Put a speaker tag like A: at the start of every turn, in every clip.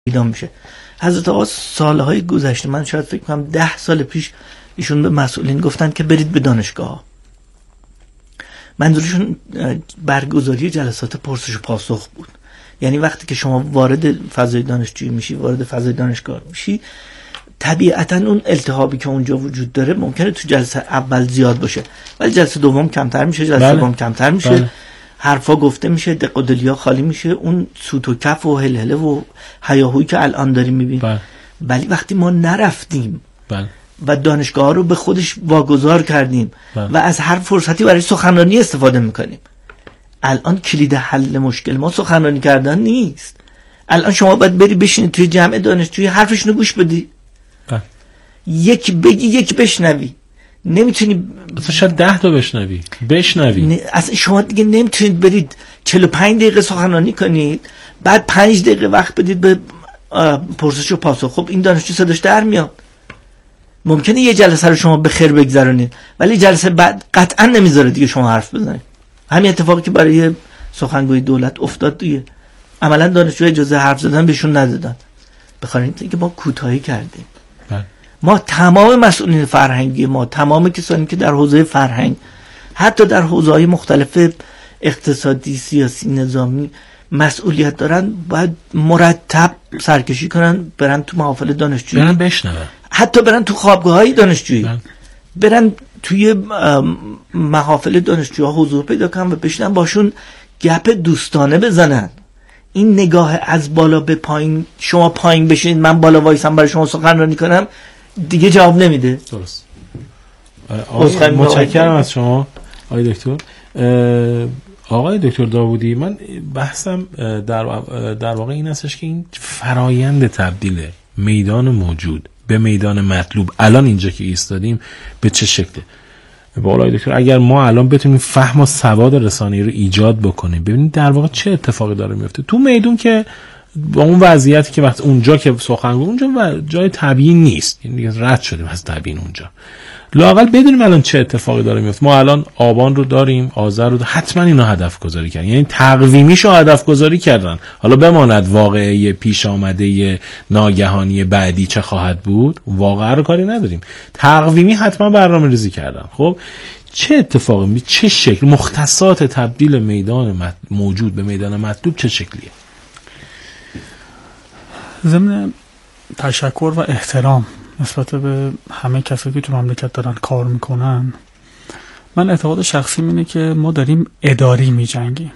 A: پیدا میشه. حضرت آقا سالهای گذشته، من شاید فکر کنم 10 سال پیش، ایشون به مسئولین گفتن که برید به دانشگاه. منظورشون برگزاری جلسات پرسش و پاسخ بود. یعنی وقتی که شما وارد فضای دانشجویی میشی، وارد فضای دانشگاه میشی، طبیعتا اون التهابی که اونجا وجود داره ممکنه تو جلسه اول زیاد باشه، ولی جلسه دوم کمتر میشه، جلسه سوم کمتر میشه، حرفا گفته میشه، دق و دلیا خالی میشه، اون سوت و کف و هلهله و هیاهویی که الان داریم میبینیم. ولی وقتی ما نرفتیم و دانشگاه ها رو به خودش واگذار کردیم و از هر فرصتی برای سخنرانی استفاده میکنیم، الان کلید حل مشکل ما سخنرانی کردن نیست. الان شما باید بری بشینی توی جمع دانشجویی، حرفشونو گوش بدی، یک بگی یک بشنوی. نمیتونی
B: اصلا شاید 10 تا بشنوی.
A: اصلا شما دیگه نمیتونید برید 45 دقیقه سخنرانی کنید، بعد 5 دقیقه وقت بدید به پرسش و پاسخ. خب این دانشجو صداش در میاد. ممکنه یه جلسه رو شما به خیر بگذرونید، ولی جلسه بعد قطعا نمیذاره دیگه شما حرف بزنید. همین اتفاقی که برای سخنگوی دولت افتاد دیگه. عملا دانشجو اجازه حرف زدن بهشون ندادن. بخاطر اینکه ما کوتاهی کردیم. ما تمام مسئولین فرهنگی، ما تمام کسانی که در حوزه فرهنگ، حتی در حوزه‌های مختلف اقتصادی، سیاسی، نظامی مسئولیت دارن، باید مرتب سرکشی کنن، برن تو محافل دانشجویی،
B: برن بشنون،
A: حتی برن تو خوابگاه‌های دانشجویی، برن توی محافل دانشجوها حضور پیدا کنن و بشنن باشون گپ دوستانه بزنن. این نگاه از بالا به پایین، شما پایین بشینید من بالا وایسم برای شما سخنرانی کنم، دیگه جواب نمیده.
B: درست. متشکرم از شما آقای دکتر. آقای دکتر داوودی، من بحثم در واقع این هستش که این فرایند تبدیل میدان موجود به میدان مطلوب الان اینجا که ایستادیم به چه شکله؟ با آقای دکتر اگر ما الان بتونیم فهم و سواد رسانه‌ای رو ایجاد بکنیم، ببینید در واقع چه اتفاقی داره میفته تو میدون، که با اون وضعیتی که وقت اونجا که سخنگو اونجا جای تبیین نیست، یعنی رد شدیم از تبیین اونجا، لااقل بدونیم الان چه اتفاقی داره میفته. ما الان آبان رو داریم، آذر رو حتما اینا هدف گذاری کردن، یعنی تقویمیشو هدف گذاری کردن. حالا بماند واقعه پیش آمده ناگهانی بعدی چه خواهد بود، واقعا رو کاری نداریم، تقویمی حتما برنامه‌ریزی کردن. خب چه اتفاقی، چه شکل، مختصات تبدیل میدان موجود به میدان مطلوب چه شکلیه؟
C: ضمن تشکر و احترام نسبت به همه کسایی که تو مملکت دارن کار میکنن، من اعتقاد شخصیم اینه که ما داریم اداری میجنگیم.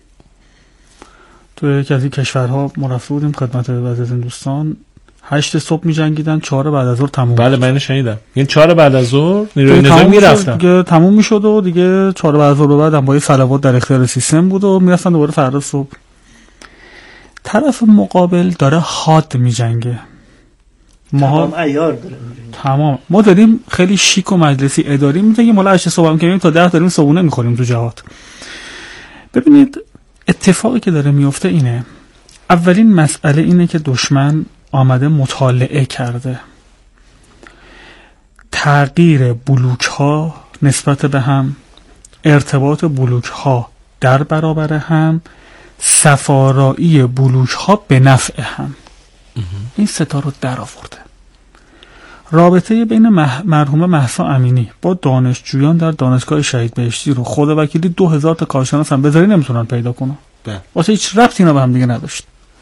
C: تو یکی از این کشورها ما رفته بودیم خدمت بعضی از این دوستان، 8 صبح میجنگیدن، 4 بعد از ظهر تموم.
B: بله من شنیدم، یعنی 4 بعد از ظهر نیروی نظامی میرفتن
C: دیگه تموم میشد و دیگه 4 بعد از ظهر بعد هم با صلوات در اختیار سیستم بود و میرفتن دوباره فردا صبح. طرف مقابل داره حاد میجنگه،
A: تمام عیار داره
C: تمام. ما داریم خیلی شیک و مجلسی اداری میگیم مالا 8 صبح هم که تا 10 داریم صبحونه میخوریم تو جهات. ببینید اتفاقی که داره میفته اینه، اولین مسئله اینه که دشمن آمده مطالعه کرده، تغییر بلوک ها نسبت به هم، ارتباط بلوک ها در برابر هم، سفارایی بلوک ها به نفع هم، این ستا رو در آورده. رابطه بین مرحومه مهسا امینی با دانشجویان در دانشگاه شهید بهشتی رو خدا وکیلی 2000 تا کارشناس هم بذاری نمیتونن پیدا کنن، واسه هیچ ربطی اینا به هم دیگه نداشت.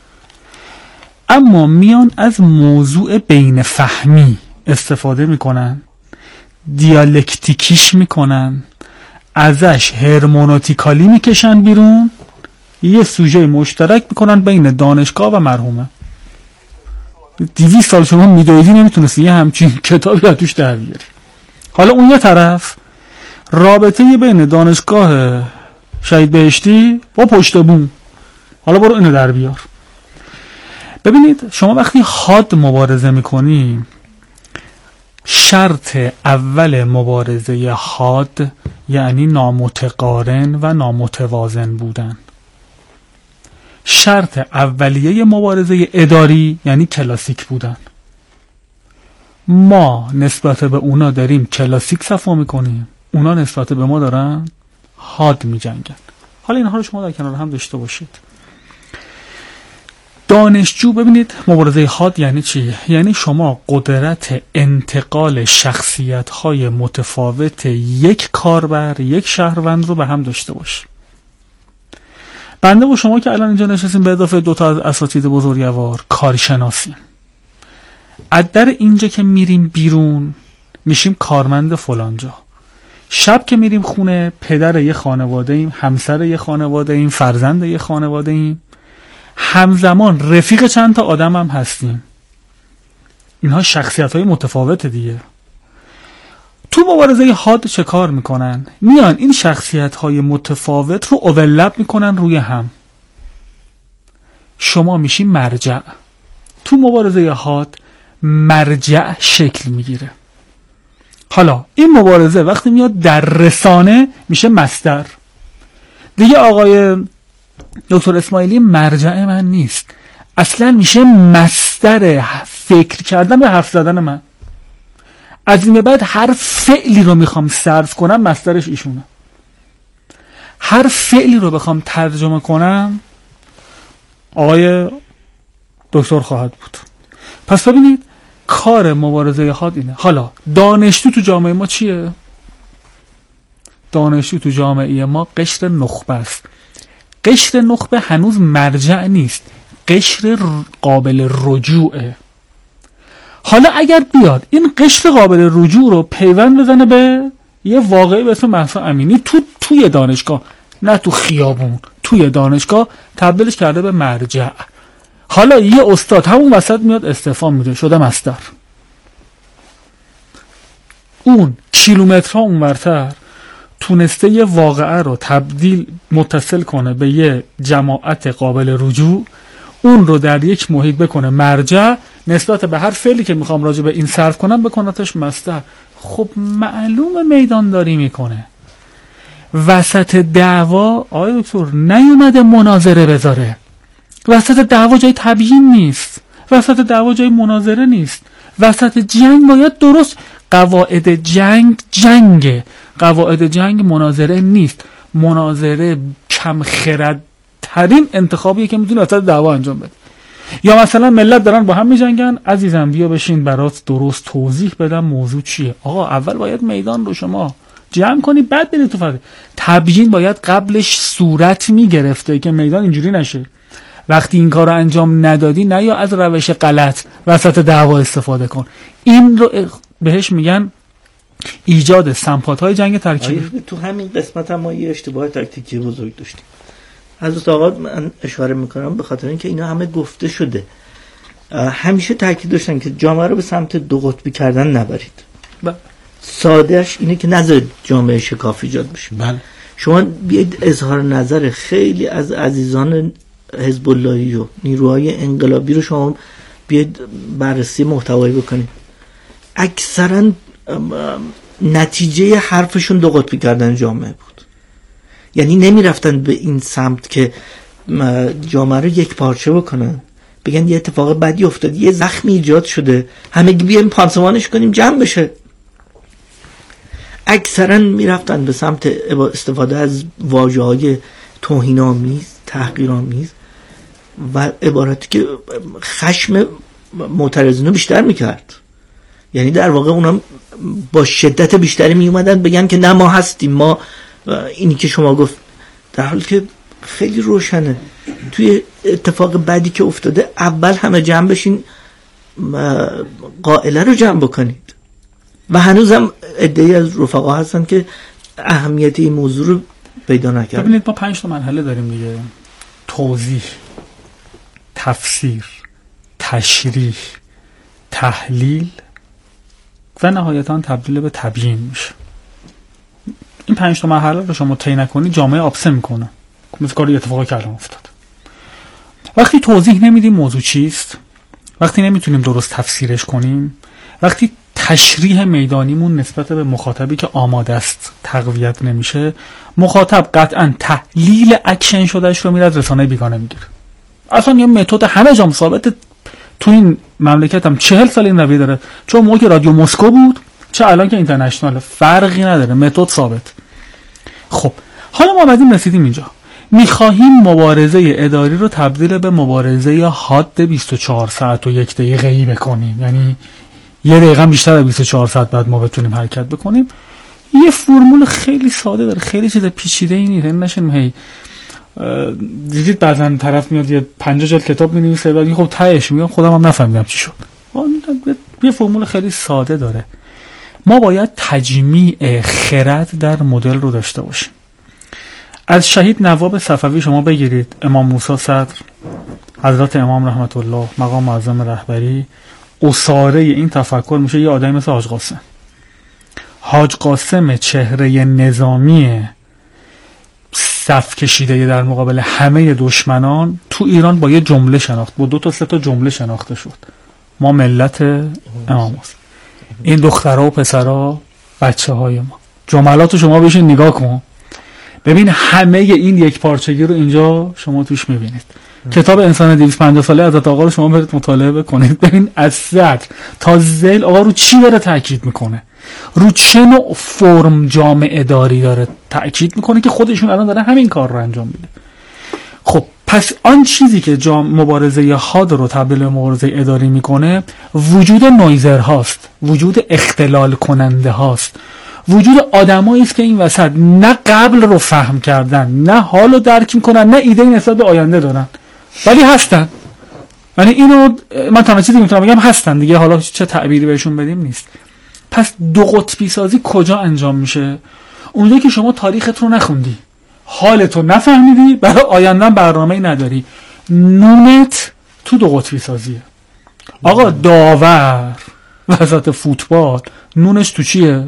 C: اما میان از موضوع بین فهمی استفاده میکنن، دیالکتیکیش میکنن، ازش هرمونوتیکالی میکشن بیرون، یه سوژه مشترک میکنن بین دانشگاه و مرحومه. 200 سال شما میدویدی نمیتونستی یه همچین کتابی از توش در بیاری. حالا اون یه طرف رابطه بین دانشگاه شهید بهشتی با پشت بوم، حالا برو اینو در بیار. ببینید شما وقتی حاد مبارزه میکنی، شرط اول مبارزه حاد یعنی نامتقارن و نامتوازن بودن. شرط اولیه مبارزه اداری یعنی کلاسیک بودن. ما نسبت به اونا داریم کلاسیک صفا میکنیم، اونا نسبت به ما دارن حاد میجنگن. حالا اینها رو شما در کنار هم داشته باشید. دانشجو، ببینید مبارزه حاد یعنی چی؟ یعنی شما قدرت انتقال شخصیت‌های متفاوت یک کاربر، یک شهروند رو به هم داشته باش. بنده و شما که الان اینجا نشستیم به اضافه 2 تا از اساتید بزرگوار کارشناسیم. از در اینجا که میریم بیرون میشیم کارمند فلانجا. شب که میریم خونه پدر یه خانواده ایم، همسر یه خانواده ایم، فرزند یه خانواده ایم، همزمان رفیق چند تا آدم هم هستیم. اینها شخصیت‌های متفاوت دیگه. تو مبارزه حاد چه کار میکنن؟ میان این شخصیت‌های متفاوت رو اوورلپ میکنن روی هم. شما میشی مرجع. تو مبارزه حاد مرجع شکل میگیره. حالا این مبارزه وقتی میاد در رسانه میشه مصدر. دیگه آقای دکتر اسماعیلی مرجع من نیست، اصلا میشه مصدر فکر کردن و حرف زدن من. از این به بعد هر فعلی رو میخوام صرف کنم مصدرش ایشونه. هر فعلی رو بخوام ترجمه کنم آقای دکتر خواهد بود. پس ببینید کار مبارزه حاد اینه. حالا دانشجو تو جامعه ما چیه؟ دانشجو تو جامعه ما قشر نخبه است. قشر نخبه هنوز مرجع نیست، قشر قابل رجوعه. حالا اگر بیاد این قشر قابل رجوع رو پیوند بزنه به یه واقعی به اسم مهسا امینی توی دانشگاه، نه تو خیابون، توی دانشگاه تبدیلش کرده به مرجع. حالا یه استاد همون وسط میاد استعفا میده، شده مصدر. اون کیلومترها اونورتر تونسته یه واقعه رو متصل کنه به یه جماعت قابل رجوع، اون رو در یک محیط بکنه مرجع، نسبت به هر فعلی که میخوام راجع به این صرف کنم بکنتش مصدر. خب معلوم میدان داری میکنه. وسط دعوا آقای دکتر نیومده مناظره بذاره. وسط دعوا جای تبیین نیست، وسط دعوا جای مناظره نیست. وسط جنگ باید درست قواعد جنگه. قواعد جنگ مناظره نیست. مناظره کم خردترین انتخابیه که میتونه وسط دعوا انجام بده. یا مثلا ملت دارن با هم میجنگن، عزیزم بیا بشین برات درست توضیح بدم موضوع چیه. آقا اول باید میدان رو شما جمع کنی بعد برید تو فضا. تبیین باید قبلش صورت میگرفته که میدان اینجوری نشه. وقتی این کار رو انجام ندادی نه یا از روش غلط وسط دعوا استفاده کن. این رو بهش میگن ایجاد سمپات‌های جنگ ترکیبی.
A: تو همین قسمت هم ما یه اشتباه تاکتیکی بزرگ داشتیم. حضرت آقا من اشاره میکنم به خاطر اینکه اینا همه گفته شده. همیشه تاکید داشتن که جامعه رو به سمت دو قطبی کردن نبرید. سادهش اینه که نذارید جامعه شکاف ایجاد بشه.
B: بله.
A: شما بیاید اظهار نظر خیلی از عزیزان حزب اللهی و نیروهای انقلابی رو شما بیاید بررسی محتوایی بکنید. اکثرا نتیجه حرفشون دو قطبی کردن جامعه بود. یعنی نمی رفتن به این سمت که جامعه رو یک پارچه بکنن، بگن یه اتفاق بدی افتاد، یه زخمی ایجاد شده، همه بیایم پانسمانش کنیم جمع بشه. اکثرا می رفتن به سمت استفاده از واژه‌های توهین‌آمیز، تحقیرآمیز و عبارتی که خشم معترضین رو بیشتر میکرد. یعنی در واقع اونا با شدت بیشتری می اومدن بگن که نه ما هستیم، ما اینی که شما گفت، در حالی که خیلی روشنه توی اتفاق بدی که افتاده اول همه جمع بشین قائله رو جمع بکنید. و هنوزم عده‌ای از رفقا هستن که اهمیت این موضوع رو پیدا نکردن.
C: ببینید ما 5 تا مرحله داریم دیگه: توضیح، تفسیر، تشریح، تحلیل و نهایتاً تبدیل به تبیین میشه. این 5 تا مرحله رو شما طی نکنید جامعه آبسه میکنه، مثل کاری اتفاقی که الان افتاد. وقتی توضیح نمیدیم موضوع چیست، وقتی نمیتونیم درست تفسیرش کنیم، وقتی تشریح میدانیمون نسبت به مخاطبی که آماده است تقویت نمیشه، مخاطب قطعا تحلیل اکشن شدهش رو میره از رسانه بیگانه میگیره. اصلا یه متد همه جام ثابته، تو این مملکت هم 40 سال این رویه داره، چون موقع که رادیو مسکو بود چه الان که اینترنشنال، فرقی نداره، متد ثابت. خب حالا ما بعدیم رسیدیم اینجا، میخواهیم مبارزه اداری رو تبدیل به مبارزه حاد 24 ساعت و 1 دقیقه‌ای بکنیم، یعنی 1 دقیقه بیشتر از 24 ساعت بعد ما بتونیم حرکت بکنیم. یه فرمول خیلی ساده داره، خیلی چیز پیچیده‌ای نیست. نشین هی دیدید بعضن طرف میاد یه 50 جلد کتاب می‌نویسه بعد خب تهش میگم خودم هم نفهمیدم چی شد. یه فرمول خیلی ساده داره. ما باید تجمیع خرد در مدل رو داشته باشیم. از شهید نواب صفوی شما بگیرید، امام موسی صدر، حضرت امام رحمت الله، مقام معظم رهبری، اساره این تفکر میشه یه آدمی مثل حاج قاسم. حاج قاسم چهره نظامی صف کشیده در مقابل همه دشمنان تو ایران با یه جمله شناخت، با 2 تا 3 تا جمله شناخته شد: ما ملت امام هست، این دخترها و پسرها بچه های ما. جملاتو شما بشین نگاه کن ببین، همه این یک پارچگی رو اینجا شما توش میبینید. کتاب انسان 250 ساله حضرت آقا رو شما برید مطالعه بکنید، ببین از صدر تا ذیل آقا رو چی داره تاکید میکنه، رو چه نوع فرم جامعه داری داره تاکید میکنه که خودشون الان دارن همین کار رو انجام میده. خب پس آن چیزی که مبارزه حاد رو تبدیل به مبارزه اداری میکنه وجود نویزر هاست، وجود اختلال کننده هاست، وجود آدمایی است که این وسط نه قبل رو فهم کردن، نه حال رو درک میکنن، نه ایده نسبت به آینده دارن، ولی هستن. یعنی اینو من تنها چیزی میتونم بگم هستن دیگه، حالا چه تعبیری بهشون بدیم نیست. پس 2 قطبی سازی کجا انجام میشه؟ اونجایی که شما تاریخت رو نخوندی، حالت رو نفهمیدی، برای آینده برنامه‌ای نداری، نونت تو 2 قطبی سازیه. آقا داور وسط فوتبال نونش تو چیه؟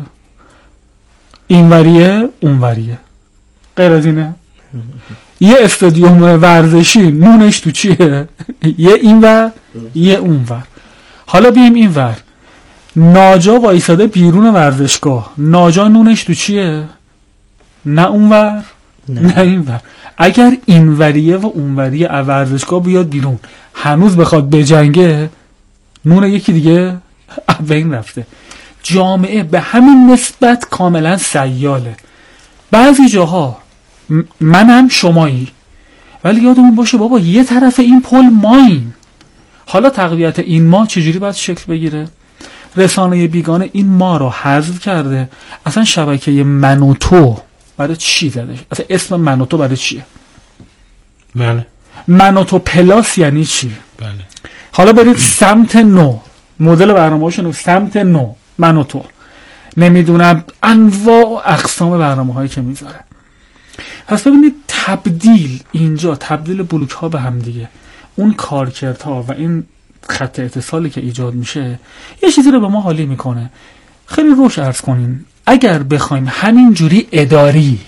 C: اینوریه اونوریه، غیر از اینه؟ یه استادیوم ورزشی نونش تو چیه؟ یه اینور یه اونور. حالا بیایم اینور، ناجا وایساده بیرون ورزشگاه، ناجا نونش تو چیه؟ نه اونور نه اینور. اگر اینوریه و اونوریه از ورزشگاه بیاد بیرون هنوز بخواد بجنگه، نون یکی دیگه بین رفته. جامعه به همین نسبت کاملا سیاله. بعضی جاها منم شمایی، ولی یادمون باشه بابا یه طرف این پل ماییم. حالا تقویت این ما چجوری باید شکل بگیره؟ رسانه بیگانه این ما رو حذف کرده. اصلا شبکه من و تو برای چی زده؟ اصلا اسم من و تو برای چیه؟
B: بله.
C: من و تو پلاس یعنی چی؟
B: بله.
C: حالا برید سمت نو، مدل برنامه‌هاشون سمت نو، من و تو، نمیدونم انواع و اقسام برنامه‌هایی که میذاره. پس ببینید تبدیل اینجا، تبدیل بلوک ها به هم دیگه، اون کارکردها و این خط اتصالی که ایجاد میشه یه چیزی رو به ما حالی میکنه. خیلی روش عرض کنیم، اگر بخوایم همین جوری اداری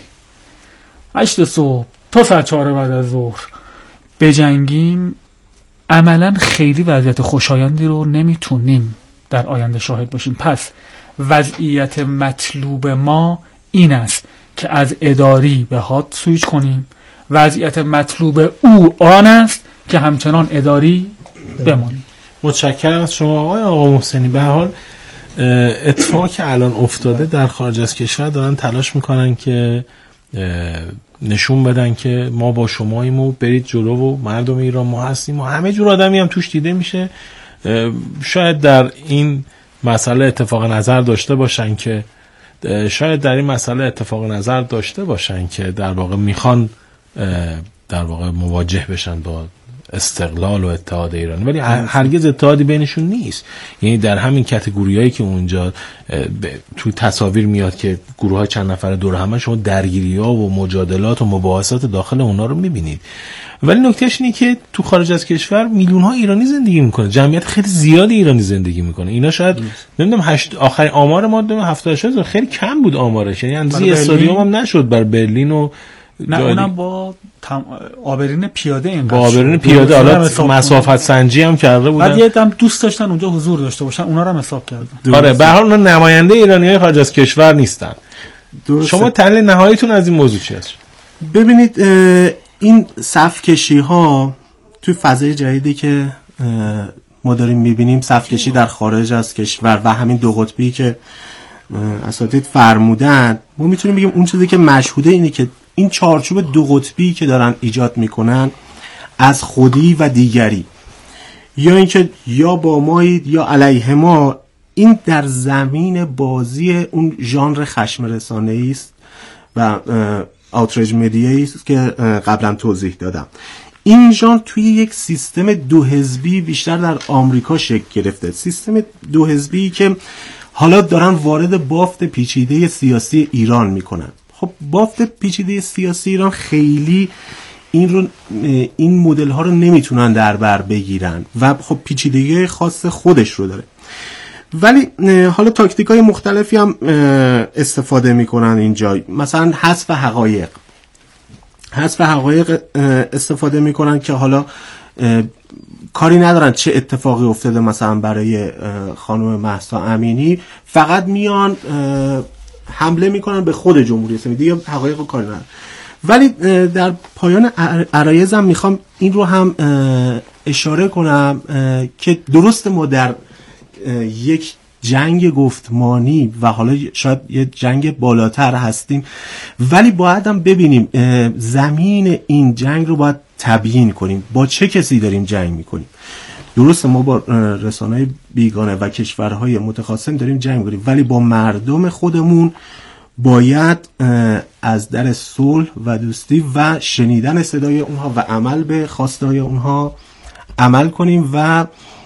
C: 8 صبح تا ساعت 4 بعد از ظهر بجنگیم، عملا خیلی وضعیت خوشایندی رو نمیتونیم در آینده شاهد باشیم. پس وضعیت مطلوب ما این است که از اداری به حاد سویچ کنیم. وضعیت مطلوب او آن است که همچنان اداری بمانیم.
B: متشکرم از شما آقا محسنی. به هر حال اتفاقی که الان افتاده در خارج از کشور دارن تلاش میکنن که نشون بدن که ما با شماییم و برید جلو و مردم ایران ما هستیم و همه جور آدمی هم توش دیده میشه. شاید در این مسئله اتفاق نظر داشته باشن که در واقع میخوان در واقع مواجه بشن با استقلال و اتحاد ایران، ولی هرگز اتحادی بینشون نیست. یعنی در همین کاتگوریایی که اونجا تو تصاویر میاد که گروه های چند نفره دور هم، شما درگیری‌ها و مجادلات و مباحثات داخل اونا رو میبینید. ولی نکتهش اینه که تو خارج از کشور میلیون‌ها ایرانی زندگی میکنه، جمعیت خیلی زیادی ایرانی زندگی میکنه. اینا شاید نمیدونم آخرین آمار ما 78,000 خیلی کم بود آمارش، یعنی اندازه استادیوم هم نشد بر برلین و
C: نه اونم با آبرین پیاده این
B: با آبرین پیاده حالا مسافت سنجی هم کرده بودن.
C: بعد یه دم دوست داشتن اونجا حضور داشته باشن، اونا رو هم حساب کردن.
B: آره به هر حال نماینده ایرانیای خارج از کشور نیستن. شما تحلیل نهاییتون از این موضوع چی است؟
D: ببینید این صف کشی ها توی فضای جدیدی که ما داریم میبینیم، صف کشی در خارج از کشور و همین 2 قطبی که اساتید فرمودن، ما میتونیم بگیم اون چیزی که مشهوده اینه که این چارچوب دو قطبی که دارن ایجاد میکنن از خودی و دیگری، یا اینکه یا با مایید یا علیه ما، این در زمین بازی اون ژانر خشم رسانه‌ای است و آوتریج مدیایی است که قبلا توضیح دادم. این ژانر توی یک سیستم دو حزبی بیشتر در آمریکا شکل گرفته، سیستم دو حزبی که حالا دارن وارد بافت پیچیده سیاسی ایران میکنن. خب بافت پیچیده سیاسی ایران خیلی این مدل ها رو نمیتونن در بر بگیرن و خب پیچیدگی خاص خودش رو داره، ولی حالا تاکتیک های مختلفی هم استفاده میکنن اینجا. مثلا حذف حقایق استفاده میکنن که حالا کاری ندارن چه اتفاقی افتاده مثلا برای خانم مهسا امینی، فقط میان حمله میکنن به خود جمهوری اسلامی، دیگه حقایق رو کاری ندارن. ولی در پایان عرایزم میخوام این رو هم اشاره کنم که درست ما در یک جنگ گفتمانی و حالا شاید یه جنگ بالاتر هستیم، ولی باید هم ببینیم زمین این جنگ رو باید تبیین کنیم، با چه کسی داریم جنگ میکنیم. درست ما با رسانه‌های بیگانه و کشورهای متخاصم داریم جنگ میکنیم، ولی با مردم خودمون باید از در صلح و دوستی و شنیدن صدای اونها و عمل به خواستهای اونها عمل کنیم و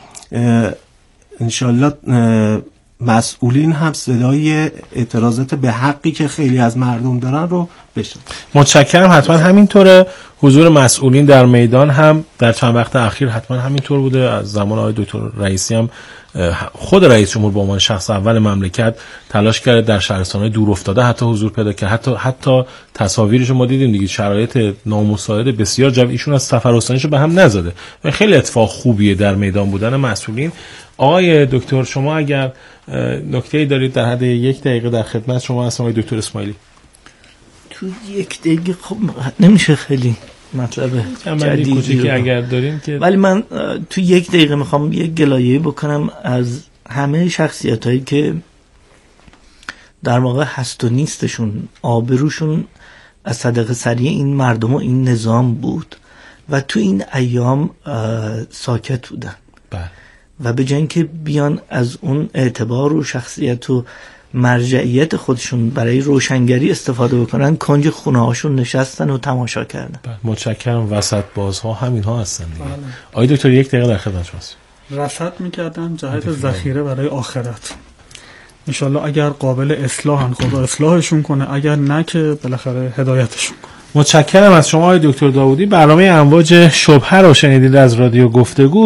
D: انشالله مسئولین هم صدای اعتراضات به حقی که خیلی از مردم دارن رو بشن.
B: متشکرم. حتما همینطوره. حضور مسئولین در میدان هم در چند وقت اخیر حتما همینطور بوده. از زمان آقای دکتر رئیسی هم خود رئیس جمهور به عنوان شخص اول مملکت تلاش کرده در شهرستان‌های دور افتاده حتی حضور پیدا کرد. حتی تصاویرش ما دیدیم دیگه، شرایط نامساعد بسیار جوی، ایشون از سفر استانیشو به هم نزده و خیلی اتفاق خوبیه در میدان بودن مسئولین. آقای دکتر شما اگر نکته‌ای دارید در حد 1 دقیقه در خدمت شما هستم. آقای دکتر اسماعیلی.
A: تو 1 دقیقه خب نمیشه خیلی مطلب جدیدی
B: که اگر داریم که،
A: ولی من تو 1 دقیقه میخوام یک گلایه بکنم از همه شخصیتایی که در واقع هست و نیستشون، آبروشون از صدقه سری این مردم و این نظام بود و تو این ایام ساکت بودن و به جای اینکه بیان از اون اعتبار و شخصیت و مرجعیت خودشون برای روشنگری استفاده بکنن، کنج خونه هاشون نشستن و تماشا کردن.
B: متشکرم. وسط بازها همین ها هستن دیگه. آقای دکتر 1 دقیقه در خدمت شماست.
C: رصد میکردن جهت ذخیره برای آخرت. انشالله اگر قابل اصلاحن خدا اصلاحشون کنه، اگر نه که بالاخره هدایتشون کنه.
B: متشکرم از شما آقای دکتر داوودی. برنامه امواج شبهه رو شنیدید از رادیو گفتگو.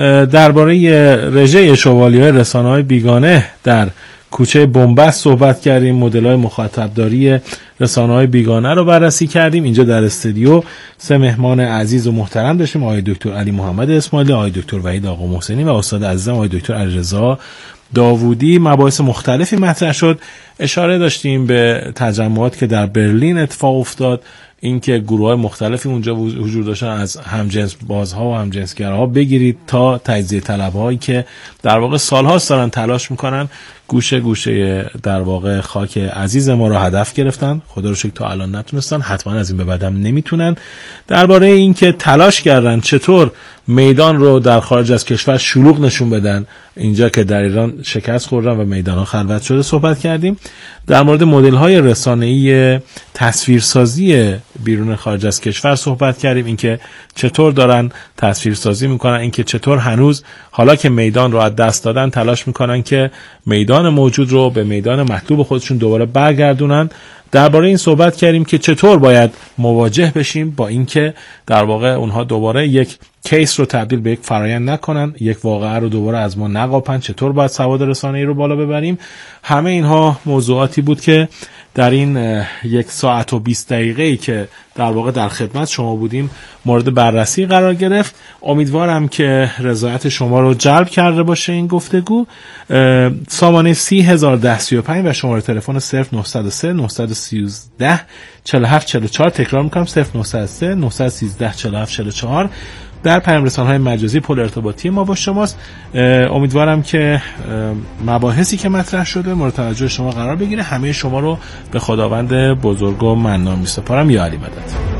B: درباره رژه شوالیه‌های رسانه‌های بیگانه در کوچه بنبست صحبت کردیم، مدل‌های مخاطبداری رسانه‌های بیگانه رو بررسی کردیم. اینجا در استودیو 3 مهمان عزیز و محترم داشتیم: آقای دکتر علی محمد اسماعیلی، آقای دکتر وحید آقا محسنی و استاد عزیزم آقای دکتر علیرضا داوودی. مباحث مختلفی مطرح شد. اشاره داشتیم به تجمعات که در برلین اتفاق افتاد، اینکه گروه‌های مختلفی اونجا حضور داشتن، از همجنس بازها و همجنسگراها بگیرید تا تجزیه طلب‌هایی که در واقع سال‌هاست دارن تلاش میکنن گوشه گوشه در واقع خاک عزیز ما رو هدف گرفتن. خدا رو شکر تا الان نتونستن، حتما از این به بعدم نمیتونن. درباره اینکه تلاش کردن چطور میدان رو در خارج از کشور شلوغ نشون بدن، اینجا که در ایران شکست خوردن و میدان‌ها خلوت شده صحبت کردیم. در مورد مدل‌های رسانه‌ای تصویرسازی بیرون خارج از کشور صحبت کردیم، اینکه چطور دارن تصویرسازی میکنن، اینکه چطور هنوز حالا که میدان رو از دست دادن تلاش میکنن که میدان موجود رو به میدان مطلوب خودشون دوباره برگردونن. درباره این صحبت کردیم که چطور باید مواجه بشیم با اینکه در واقع اونها دوباره یک کیس رو تبدیل به یک فرایند نکنن، یک واقعه رو دوباره از ما نقاپن، چطور باید سواد رسانه‌ای رو بالا ببریم. همه اینها موضوعاتی بود که در این 1 ساعت و 20 دقیقه‌ای که در واقع در خدمت شما بودیم مورد بررسی قرار گرفت. امیدوارم که رضایت شما رو جلب کرده باشه این گفتگو. سامانه 30135 و شماره تلفن 0903 913 4744. تکرار میکنم 0903 913 4744. در پیام‌رسان‌های مجازی پل ارتباطی ما با شماست. امیدوارم که مباحثی که مطرح شده مورد توجه شما قرار بگیره. همه شما رو به خداوند بزرگ و منان می‌سپارم. یا علی مدد.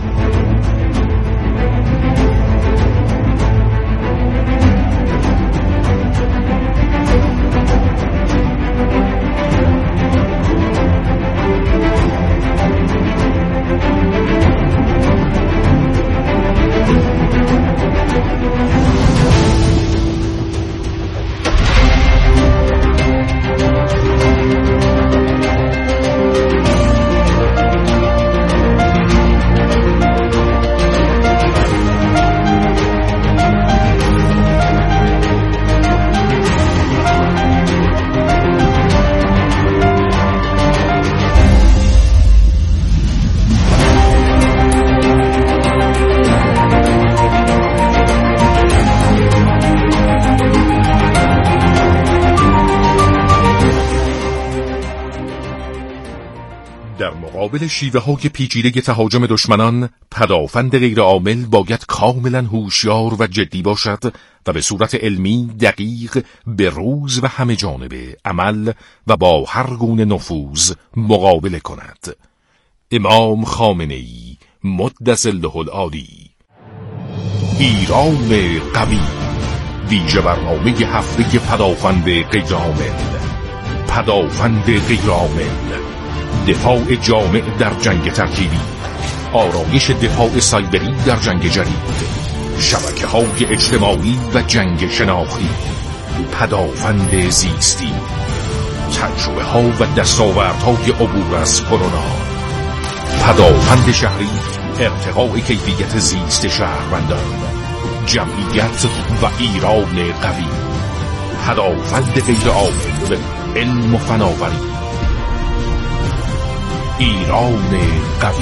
E: مقابل شیوه های پیچیده تهاجم دشمنان، پدافند غیر عامل باید کاملا هوشیار و جدی باشد و به صورت علمی دقیق به روز و همه جانبه عمل و با هر گونه نفوذ مقابله کند. امام خامنه‌ای مدث الله العالی. ایران قوی، ویژه برنامه هفته پدافند غیر عامل. پدافند غیر عامل، دفاع جامع در جنگ ترکیبی، آرایش دفاع سایبری در جنگ جدید، شبکه‌های اجتماعی و جنگ شناختی، پدافند زیستی، تجربه‌ها و دستاوردهای عبور از کرونا، پدافند شهری، ارتقاء کیفیت زیست شهروندان، جمعیت و ایران قوی، پدافند غیر عامل، علم و فناوری، ایران قوی.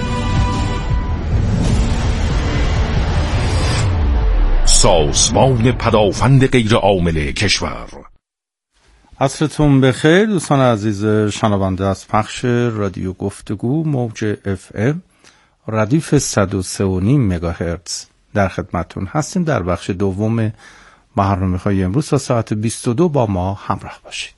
E: سازمان پدافند غیر عامل کشور.
F: عصرتون بخیر دوستان عزیز شنونده از پخش رادیو گفتگو موج FM ردیف 103.5 مگاهرتز در خدمتون هستیم. در بخش دوم برنامه‌های امروز تا ساعت 22 با ما همراه باشید.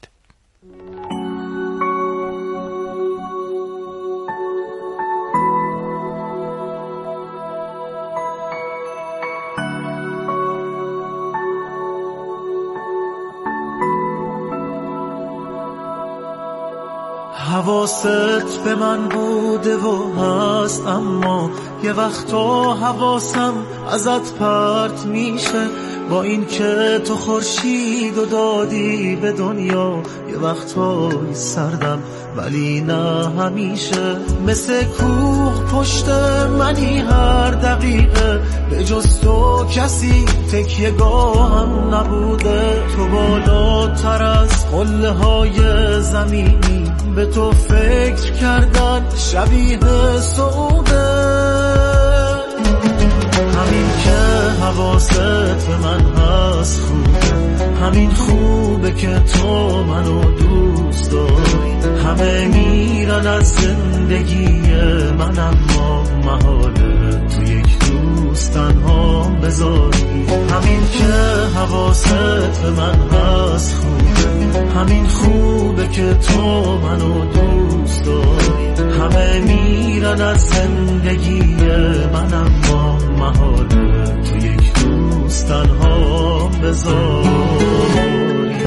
G: حواست به من بوده و هست، اما یه وقتا حواسم ازت پرت میشه. با این که تو خورشید و دادی به دنیا، یه وقتای سردم ولی نه همیشه. مثل کوه پشت منی هر دقیقه، به جز تو کسی تکیه‌گاهم نبوده. تو بالاتر از قله های زمینی، به تو فکر کردن شبیه سعوده. همین که حواست به من هست خوبه، همین خوبه که تو منو دوست داری. همه میرن از زندگی من، اما محاله تو یک دوست تنها بذاری. همین که حواست به من هست خوبه، همین خوبه که تو منو دوست داری. همه میرن از زندگی من، اما محاله تو یک دوست تنها بذاری.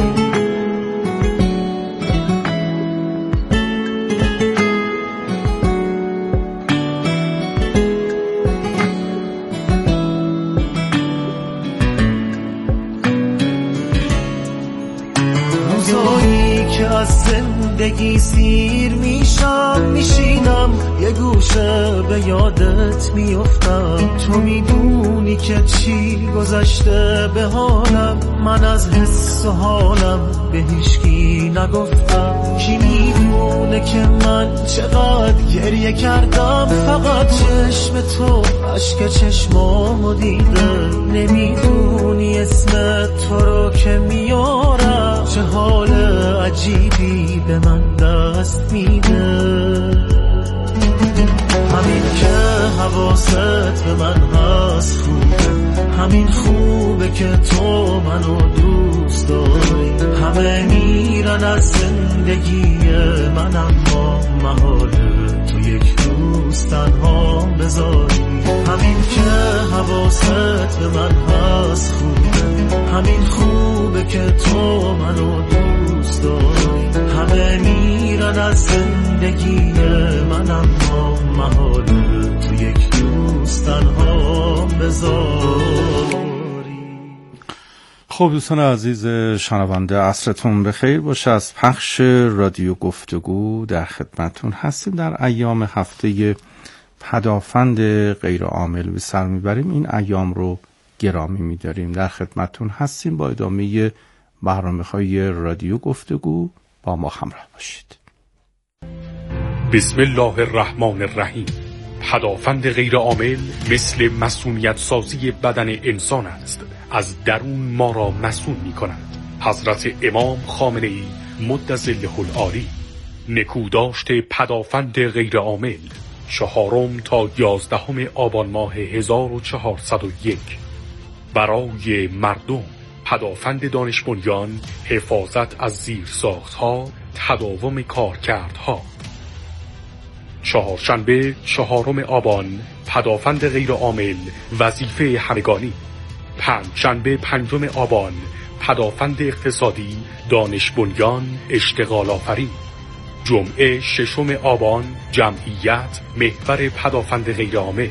G: از زندگی سیر میشم، میشینم یه گوشه به یادت میافتم. تو میدونی که چی گذشته به حالم، من از حس و حالم به هیچکی نگفتم. کی میدونه که من چقدر گریه کردم، فقط چشم تو اشک چشمامو دیده. نمیدونی اسم تو رو که میارم، چه حال عجیبی به من دست میده. همین که حواست به من هست خوبه، همین خوبه که تو منو دوست داری. همه میرن از زندگی من اما محاله تو یک روز تنها بذاری. همین که حواست به من هست خوبه، همین خوبه که تو منو دوست داری. همه میرن از زندگی من اما محاله تو یک روز تنها بذاری.
F: خب دوستان عزیز شنونده، عصرتون بخیر باشه. از پخش رادیو گفتگو در خدمتون هستیم. در ایام هفته پدافند غیر عامل به سر میبریم. این ایام رو گرامی میداریم. در خدمتون هستیم با ادامه برنامه‌های رادیو گفتگو. با ما همراه باشید.
E: بسم الله الرحمن الرحیم. پدافند غیر عامل مثل مسئولیت سازی بدن انسان است، از درون ما را مسئول می کند. حضرت امام خامنه‌ای مدظله العالی. نکوداشت پدافند غیر عامل 4 تا 11 آبان ماه 1401. برای مردم: پدافند دانش بنیان، حفاظت از زیرساخت‌ها، تداوم کارکردها. چهارشنبه 4 آبان، پدافند غیر عامل، وظیفه همگانی. پنجشنبه 5 آبان، پدافند اقتصادی، دانش بنیان، اشتغال آفرین. جمعه 6 آبان، جمعیت، محور پدافند غیر عامل.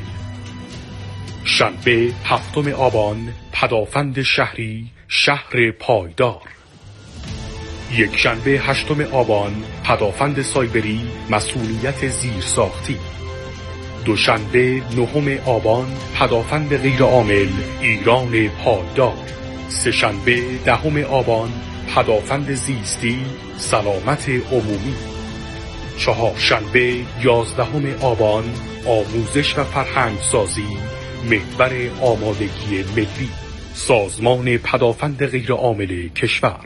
E: شنبه 7 آبان، پدافند شهری، شهر پایدار. یک شنبه 8 آبان، پدافند سایبری، مسئولیت زیرساختی. دوشنبه 9 آبان، پدافند غیر عامل، ایران پایدار. سه‌شنبه 10 آبان، پدافند زیستی، سلامت عمومی. چهارشنبه 11 آبان، آموزش و فرهنگ سازی، محور آمادگی ملی، سازمان پدافند غیر عامل کشور.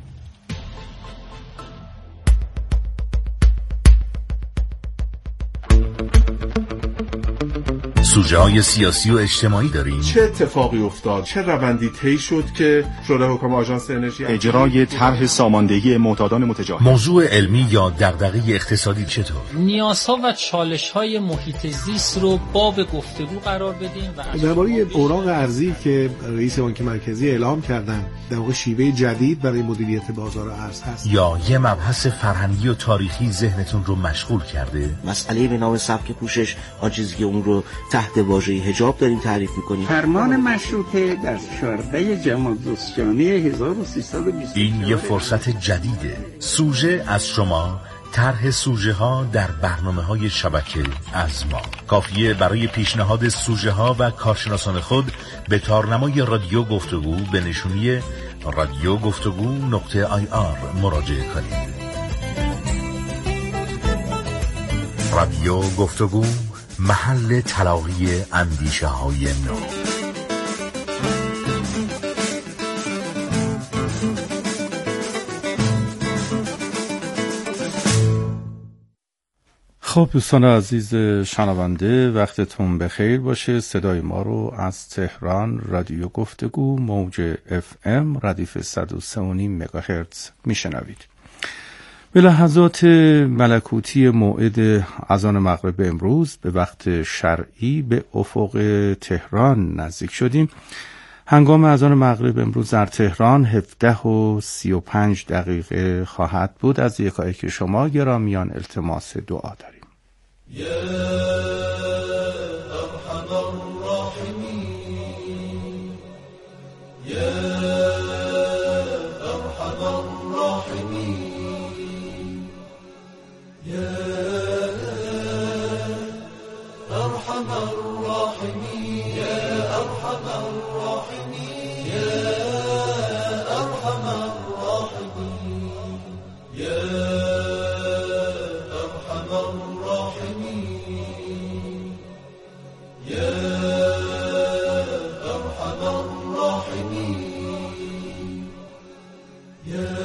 H: سوژه های سیاسی و اجتماعی داریم.
I: چه اتفاقی افتاد؟ چه روندی طی شد که شورای حکام آژانس انرژی
J: اجرای طرح ساماندهی معتادان متجاهل؟
H: موضوع علمی یا دغدغه اقتصادی چطور؟
K: نیازها و چالش‌های محیط زیست رو باب گفتگو قرار بدیم و
L: درباره اوراق ارزی که رئیس بانک مرکزی اعلام کردن در واقع شیوه جدید برای مدیریت بازار ارز هست.
H: یا یه مبحث فرهنگی و تاریخی ذهنتون رو مشغول کرده؟
M: مسئله به نام سبک پوشش، آن چیزی که اون رو تحت واژه حجاب داریم تعریف می‌کنیم.
N: فرمان مشروطه در 14 جمادی 1320.
H: این یه فرصت جدیده. سوژه از شما، طرح سوژه ها در برنامه‌های شبکه از ما. کافیه برای پیشنهاد سوژه ها و کارشناسان خود به تارنمای رادیو گفتگو به نشونی radiogفتگو.ir مراجعه کنید. رادیو گفتگو، محل تلاقی اندیشه های نو.
F: خب دوستان عزیز شنونده، وقتتون بخیر باشه. صدای ما رو از تهران رادیو گفتگو موج FM ردیف 103.5 مگاهرتز میشنوید. به لحظات ملکوتی موعد اذان مغرب امروز به وقت شرعی به افق تهران نزدیک شدیم. هنگام اذان مغرب امروز در تهران 17:35 خواهد بود. از یکایک شما گرامیان التماس دعا داریم. یا ارحم الراحمین، یا ارحم الراحمین، یا ارحم الراحمین، یا ارحم الراحمین، یا ارحم الراحمین، یا ارحم الراحمین، یا ارحم الراحمین، یا